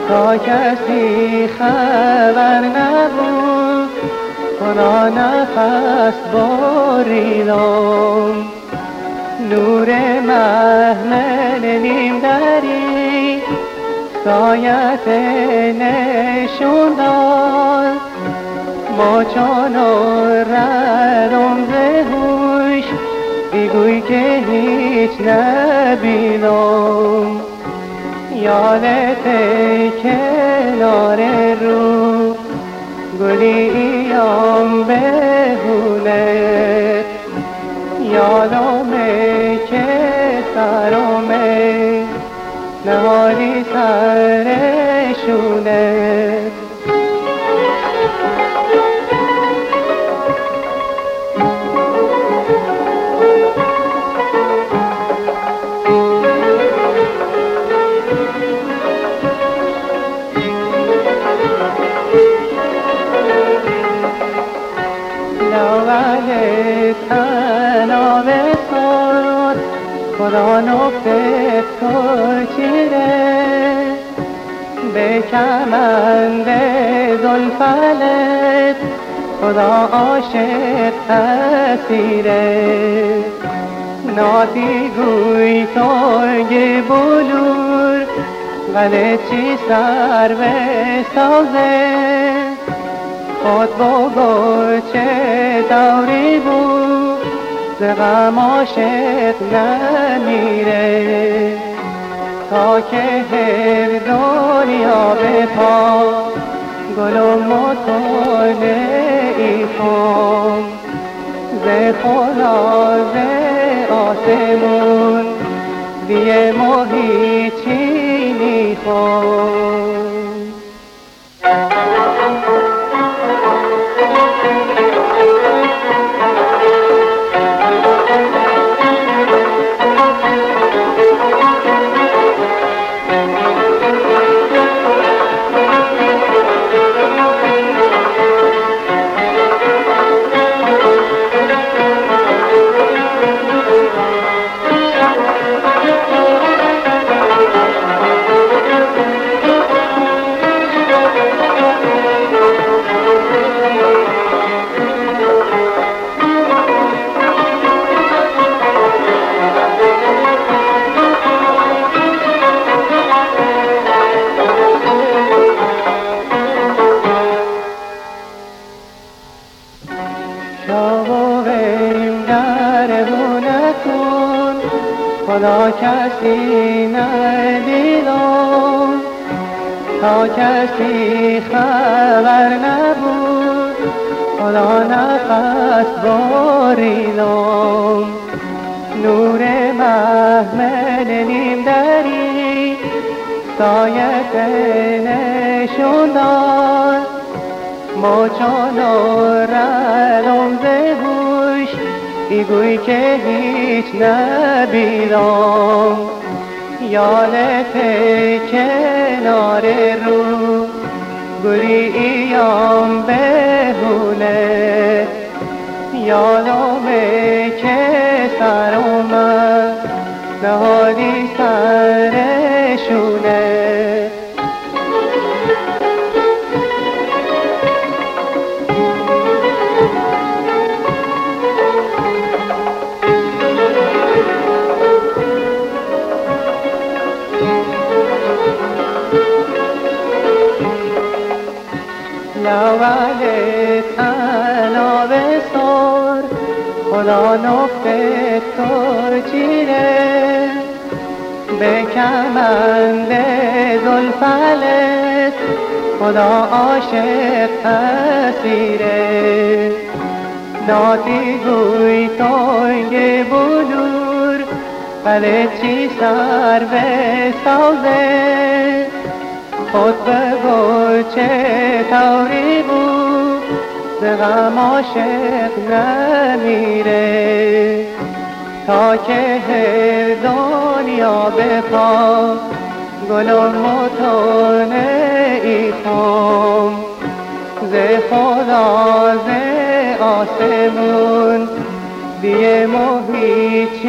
تا کسی خبر نبود خدا نفس باریدم. نور محمل نیم دری سایت نشون داد. ما چون ردم ز هوش بگوی که هیچ نبینم. یادت کنار رو گلیم بهونه. یادمه که سرمه نهالی سرشونه. تنها بساد خدا نفت تو چیره. به کمند زلفت خدا عاشق اسیره. ناتی گوی تنگ بلور غلط چی سر به سازه. خود بگو چه دوری بود ز غم عاشق نمیره. تا که هر دنیا به پا گل و مطالعی کن. ز خدا ز آسمون دیه محیطی میخون. خدا کسی ندیدم تا کسی خبر نبود خدا نفس باریدم. نور محمل نیم دری سایت نشون داد. ما چون ردم ز هوش بگوی که هیچ نبینم. یادت کنار رو گلیم بهونه. یادمه که سرمه نهالی سرشونه. لول تنها بسار خدا نفت تو چیره. به کمند زلفت خدا عاشق اسیره. ناتی گوی تنگ بلور غلط چی سر به سازه. خود بگو چه طوری بود ز غم عاشق نمیره. تا که هر دنیا به پا گل و مطالعی کن. ز خدا ز آسمون دیه محیطی